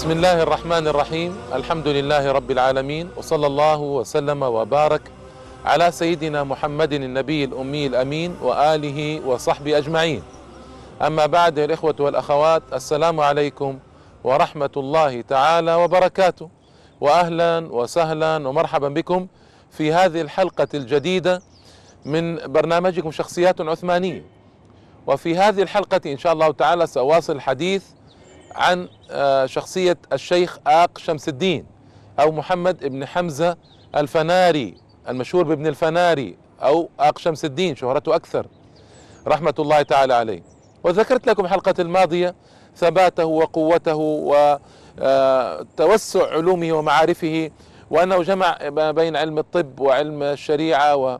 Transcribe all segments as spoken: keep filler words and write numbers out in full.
بسم الله الرحمن الرحيم. الحمد لله رب العالمين، وصلى الله وسلم وبارك على سيدنا محمد النبي الأمي الأمين وآله وصحبه أجمعين. أما بعد، يا الإخوة والأخوات، السلام عليكم ورحمة الله تعالى وبركاته، وأهلا وسهلا ومرحبا بكم في هذه الحلقة الجديدة من برنامجكم شخصيات عثمانية. وفي هذه الحلقة إن شاء الله تعالى سأواصل الحديث عن شخصية الشيخ آق شمس الدين أو محمد بن حمزة الفناري، المشهور بابن الفناري أو آق شمس الدين، شهرته أكثر رحمة الله تعالى عليه. وذكرت لكم الحلقة الماضية ثباته وقوته وتوسع علومه ومعارفه، وأنه جمع بين علم الطب وعلم الشريعة، و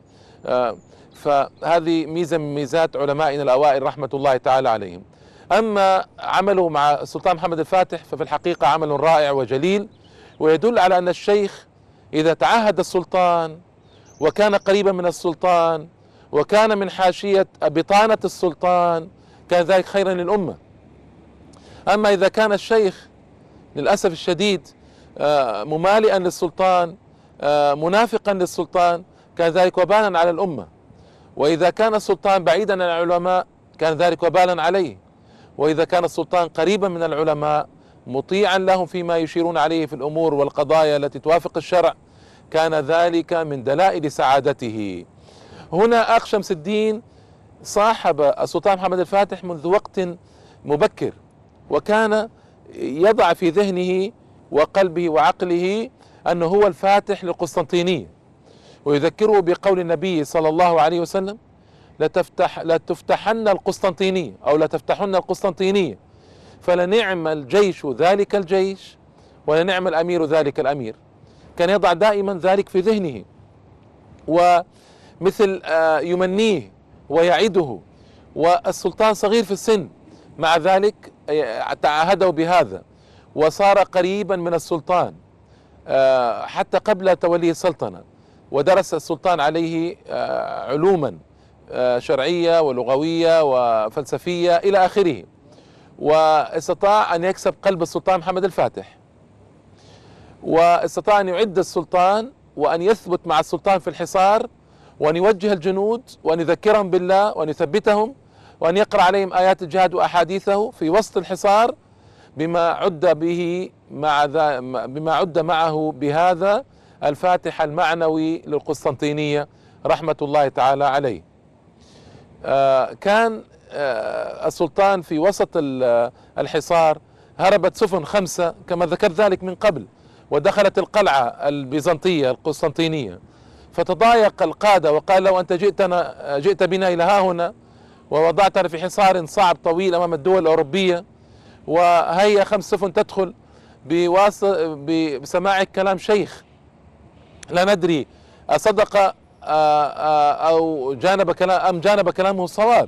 فهذه ميزة من ميزات علمائنا الأوائل رحمة الله تعالى عليهم. أما عمله مع السلطان محمد الفاتح ففي الحقيقة عمل رائع وجليل، ويدل على أن الشيخ إذا تعاهد السلطان وكان قريبا من السلطان وكان من حاشية بطانة السلطان كان ذلك خيرا للأمة. أما إذا كان الشيخ للأسف الشديد ممالئا للسلطان منافقا للسلطان كان ذلك وبالا على الأمة. وإذا كان السلطان بعيدا عن العلماء كان ذلك وبالا عليه، وإذا كان السلطان قريبا من العلماء مطيعا لهم فيما يشيرون عليه في الأمور والقضايا التي توافق الشرع كان ذلك من دلائل سعادته. هنا آق شمس الدين صاحب السلطان محمد الفاتح منذ وقت مبكر، وكان يضع في ذهنه وقلبه وعقله أنه هو الفاتح للقسطنطينية، ويذكره بقول النبي صلى الله عليه وسلم: لتفتح لتفتحن القسطنطينية أو لتفتحن القسطنطينية، فلنعم الجيش ذلك الجيش ولنعم الأمير ذلك الأمير. كان يضع دائما ذلك في ذهنه، ومثل يمنيه ويعده، والسلطان صغير في السن، مع ذلك تعاهده بهذا وصار قريبا من السلطان حتى قبل توليه السلطنة، ودرس السلطان عليه علوما شرعية ولغوية وفلسفية إلى آخره، واستطاع أن يكسب قلب السلطان محمد الفاتح، واستطاع أن يعد السلطان وأن يثبت مع السلطان في الحصار، وأن يوجه الجنود وأن يذكرهم بالله وأن يثبتهم، وأن يقرأ عليهم آيات الجهاد وأحاديثه في وسط الحصار، بما عد به مع ذا بما عد معه بهذا الفاتح المعنوي للقسطنطينية رحمة الله تعالى عليه. آه كان آه السلطان في وسط الحصار، هربت سفن خمسة كما ذكرت ذلك من قبل، ودخلت القلعة البيزنطية القسطنطينية، فتضايق القادة وقال: لو أنت جئتنا جئت بنا إلى ها هنا ووضعتنا في حصار صعب طويل أمام الدول الأوروبية، وهي خمس سفن تدخل بسماع كلام شيخ لا ندري أصدق أو جانب كلام أم جانب كلامه الصواب.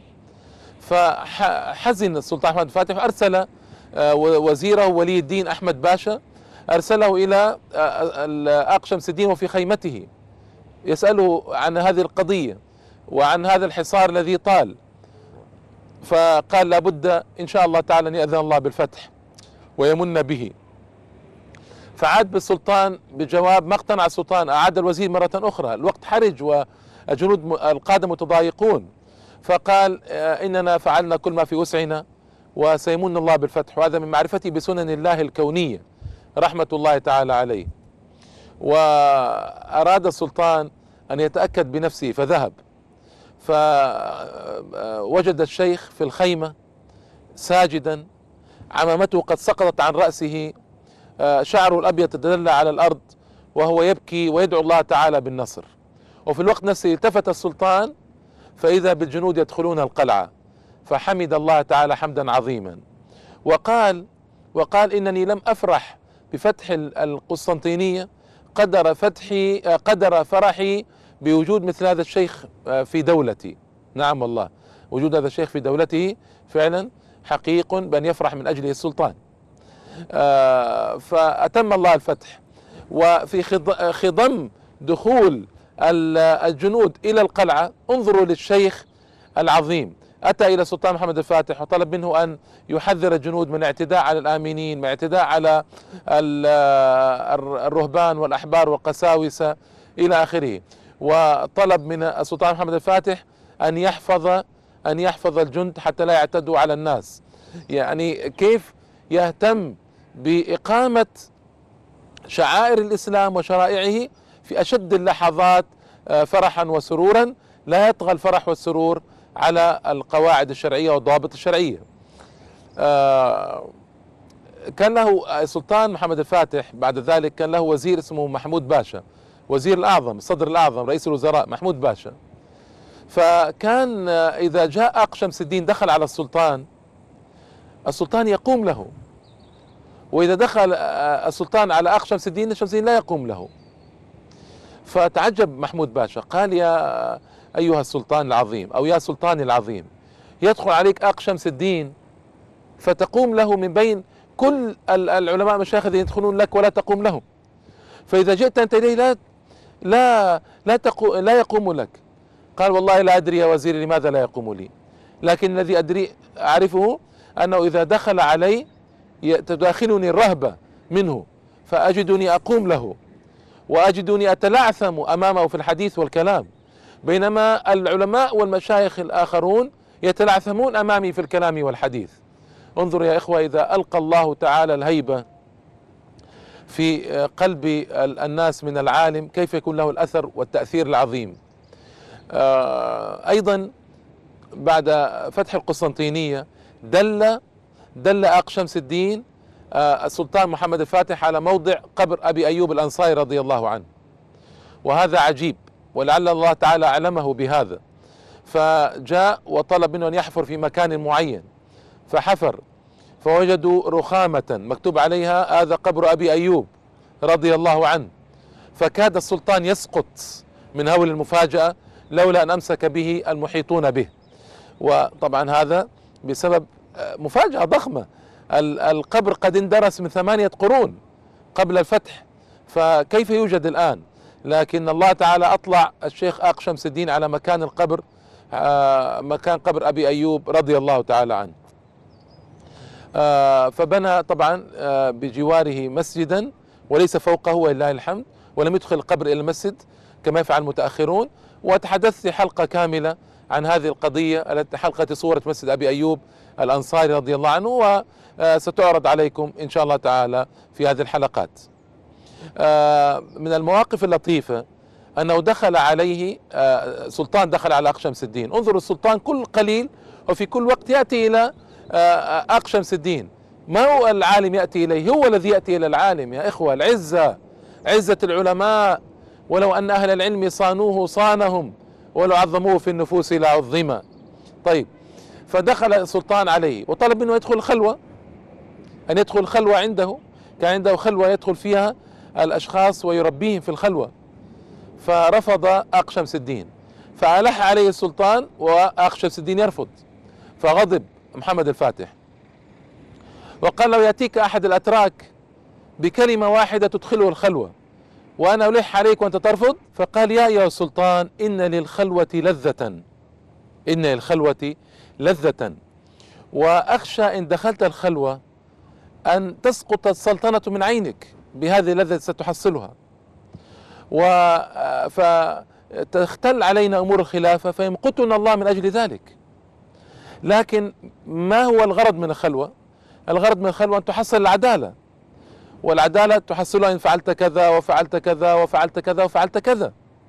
فحزن السلطان محمد الفاتح، أرسل وزيره ولي الدين أحمد باشا، أرسله إلى آق شمس الدين وفي خيمته يسأله عن هذه القضية وعن هذا الحصار الذي طال، فقال: لابد إن شاء الله تعالى أن يأذن الله بالفتح ويمن به. فعاد بالسلطان بجواب، ما اقتنع السلطان، أعاد الوزير مرة أخرى، الوقت حرج والجنود القادة متضايقون، فقال: إننا فعلنا كل ما في وسعنا وسيمن الله بالفتح. وهذا من معرفتي بسنن الله الكونية رحمة الله تعالى عليه. وأراد السلطان أن يتأكد بنفسه فذهب، فوجد الشيخ في الخيمة ساجدا، عمامته قد سقطت عن رأسه، شعره الأبيض تدلى على الأرض، وهو يبكي ويدعو الله تعالى بالنصر. وفي الوقت نفسه التفت السلطان فإذا بالجنود يدخلون القلعة، فحمد الله تعالى حمدا عظيما، وقال وقال إنني لم أفرح بفتح القسطنطينية قدر فتحي قدر فرحي بوجود مثل هذا الشيخ في دولتي. نعم والله، وجود هذا الشيخ في دولته فعلا حقيق بأن يفرح من أجله السلطان. آه فأتم الله الفتح. وفي خضم دخول الجنود إلى القلعة انظروا للشيخ العظيم أتى إلى السلطان محمد الفاتح وطلب منه أن يحذر الجنود من الاعتداء على الآمنين، من الاعتداء على الرهبان والأحبار والقساوسة إلى آخره. وطلب من السلطان محمد الفاتح أن يحفظ أن يحفظ الجند حتى لا يعتدوا على الناس. يعني كيف يهتم بإقامة شعائر الإسلام وشرائعه في أشد اللحظات فرحا وسرورا، لا يطغى الفرح والسرور على القواعد الشرعية والضوابط الشرعية. كان له السلطان محمد الفاتح بعد ذلك كان له وزير اسمه محمود باشا، وزير الأعظم، الصدر الأعظم، رئيس الوزراء محمود باشا. فكان إذا جاء أق شمس الدين دخل على السلطان، السلطان يقوم له، وإذا دخل السلطان على أق شمس الدين، شمس الدين لا يقوم له. فتعجب محمود باشا، قال: يا أيها السلطان العظيم أو يا سلطاني العظيم، يدخل عليك أق شمس الدين فتقوم له من بين كل العلماء مشايخ الذين يدخلون لك ولا تقوم لهم، فإذا جئت أنت إليه لا لا لا, تقو لا يقوم لك. قال: والله لا أدري يا وزيري لماذا لا يقوم لي، لكن الذي أدري أعرفه أنه إذا دخل علي تداخلني الرهبة منه، فأجدني أقوم له وأجدني أتلعثم أمامه في الحديث والكلام، بينما العلماء والمشايخ الآخرون يتلعثمون أمامي في الكلام والحديث. انظر يا إخوة، إذا ألقى الله تعالى الهيبة في قلب الناس من العالم كيف يكون له الأثر والتأثير العظيم. أيضا بعد فتح القسطنطينية دل دل أق شمس الدين السلطان محمد الفاتح على موضع قبر أبي أيوب الأنصاري رضي الله عنه، وهذا عجيب، ولعل الله تعالى أعلمه بهذا، فجاء وطلب منه أن يحفر في مكان معين، فحفر فوجدوا رخامة مكتوب عليها: هذا قبر أبي أيوب رضي الله عنه، فكاد السلطان يسقط من هول المفاجأة لولا أن أمسك به المحيطون به. وطبعا هذا بسبب مفاجأة ضخمة، القبر قد اندرس من ثمانية قرون قبل الفتح، فكيف يوجد الآن؟ لكن الله تعالى أطلع الشيخ أق شمس الدين على مكان القبر، مكان قبر أبي أيوب رضي الله تعالى عنه. فبنى طبعا بجواره مسجدا وليس فوقه ولله الحمد، ولم يدخل القبر إلى المسجد كما يفعل المتأخرون. وتحدثت حلقة كاملة عن هذه القضية التي حلقة صورة مسجد أبي أيوب الأنصاري رضي الله عنه، وستعرض عليكم إن شاء الله تعالى في هذه الحلقات. من المواقف اللطيفة أنه دخل عليه سلطان، دخل على أق شمس الدين. انظروا السلطان كل قليل وفي كل وقت يأتي إلى أق شمس الدين، ما هو العالم يأتي إليه، هو الذي يأتي إلى العالم. يا إخوة، العزة عزة العلماء، ولو أن أهل العلم صانوه صانهم، ولو عظموه في النفوس لعظم. طيب، فدخل السلطان عليه وطلب منه يدخل خلوة، أن يدخل خلوة عنده، كان عنده خلوة يدخل فيها الأشخاص ويربيهم في الخلوة، فرفض أق شمس الدين، فألح عليه السلطان وأق شمس الدين يرفض، فغضب محمد الفاتح وقال له: يأتيك أحد الأتراك بكلمة واحدة تدخله الخلوة وأنا ألح عليك وأنت ترفض؟ فقال: يا أيها السلطان، إن للخلوة لذة، إن للخلوة لذة، وأخشى إن دخلت الخلوة أن تسقط السلطنة من عينك بهذه اللذة ستحصلها، فتختل علينا أمور الخلافة فيمقتنا الله من أجل ذلك. لكن ما هو الغرض من الخلوة؟ الغرض من الخلوة أن تحصل العدالة، والعدالة تحصلها إن فعلت كذا وفعلت كذا وفعلت كذا وفعلت كذا.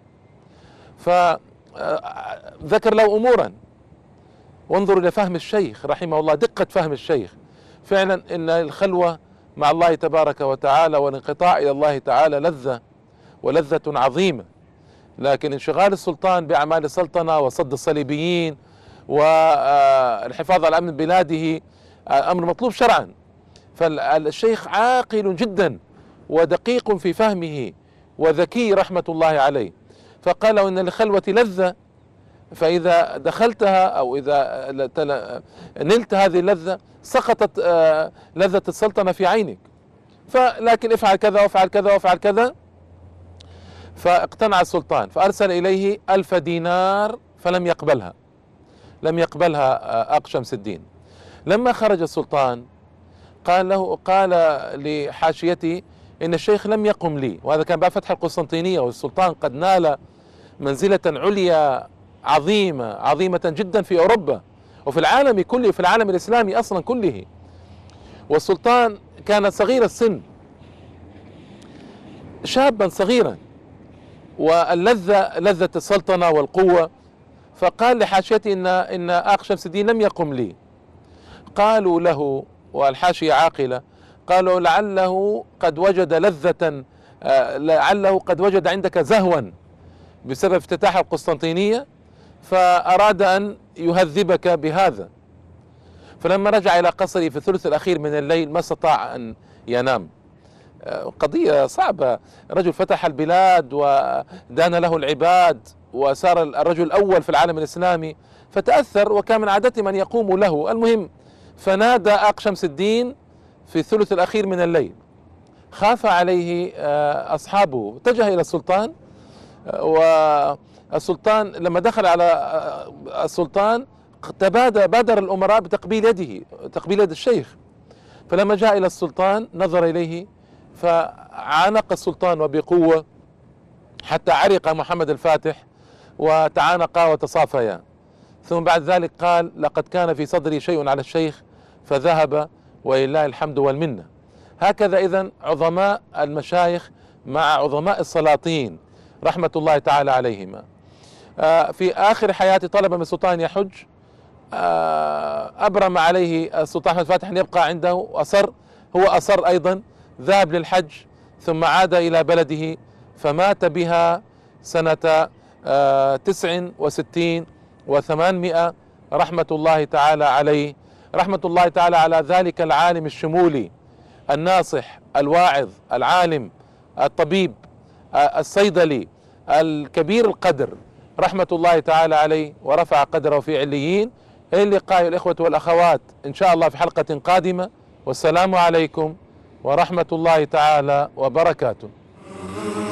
فذكر له أمورا، وانظروا إلى فهم الشيخ رحمه الله، دقة فهم الشيخ. فعلا إن الخلوة مع الله تبارك وتعالى والانقطاع إلى الله تعالى لذة، ولذة عظيمة، لكن انشغال السلطان بأعمال السلطنة وصد الصليبيين والحفاظ على أمن بلاده أمر مطلوب شرعا. فالشيخ عاقل جدا ودقيق في فهمه وذكي رحمة الله عليه، فقال إن للخلوة لذة، فإذا دخلتها أو إذا نلت هذه اللذة سقطت لذة السلطنة في عينك، فلكن افعل كذا وافعل كذا وافعل كذا. فاقتنع السلطان فأرسل إليه ألف دينار فلم يقبلها، لم يقبلها أق شمس الدين. لما خرج السلطان قال له قال لحاشيته إن الشيخ لم يقم لي، وهذا كان بعد فتح القسطنطينية والسلطان قد نال منزلة عليا عظيمة عظيمة جدا في أوروبا وفي العالم كله، في العالم الإسلامي أصلا كله. والسلطان كان صغير السن، شابا صغيرا، واللذة لذة السلطنة والقوة. فقال لحاشيته إن إن آق شمس الدين لم يقم لي. قالوا له، والحاشية عاقلة، قالوا لعله قد وجد لذة، لعله قد وجد عندك زهوا بسبب افتتاح القسطنطينية فأراد أن يهذبك بهذا. فلما رجع إلى قصره في الثلث الأخير من الليل ما استطاع أن ينام. قضية صعبة، رجل فتح البلاد ودان له العباد وصار الرجل الأول في العالم الإسلامي، فتأثر وكان من عادته من يقوم له. المهم فنادى آق شمس الدين في الثلث الأخير من الليل، خاف عليه أصحابه، اتجه إلى السلطان، والسلطان لما دخل على السلطان تبادر بادر الأمراء بتقبيل يده، تقبيل يد الشيخ. فلما جاء إلى السلطان نظر إليه فعانق السلطان وبقوة حتى عرق محمد الفاتح وتعانقا وتصافيا. ثم بعد ذلك قال لقد كان في صدري شيء على الشيخ فذهب ولله الحمد والمنة. هكذا إذن عظماء المشايخ مع عظماء السلاطين رحمة الله تعالى عليهما. في آخر حياته طلب من السلطان يحج، أبرم عليه السلطان أحمد الفاتح أن يبقى عنده وأصر، هو أصر أيضا، ذهب للحج ثم عاد إلى بلده فمات بها سنة تسع وستين وثمانمائة رحمة الله تعالى عليه، رحمة الله تعالى على ذلك العالم الشمولي الناصح الواعظ العالم الطبيب الصيدلي الكبير القدر، رحمة الله تعالى عليه ورفع قدره في عليين. إلى اللقاء الإخوة والأخوات إن شاء الله في حلقة قادمة، والسلام عليكم ورحمة الله تعالى وبركاته.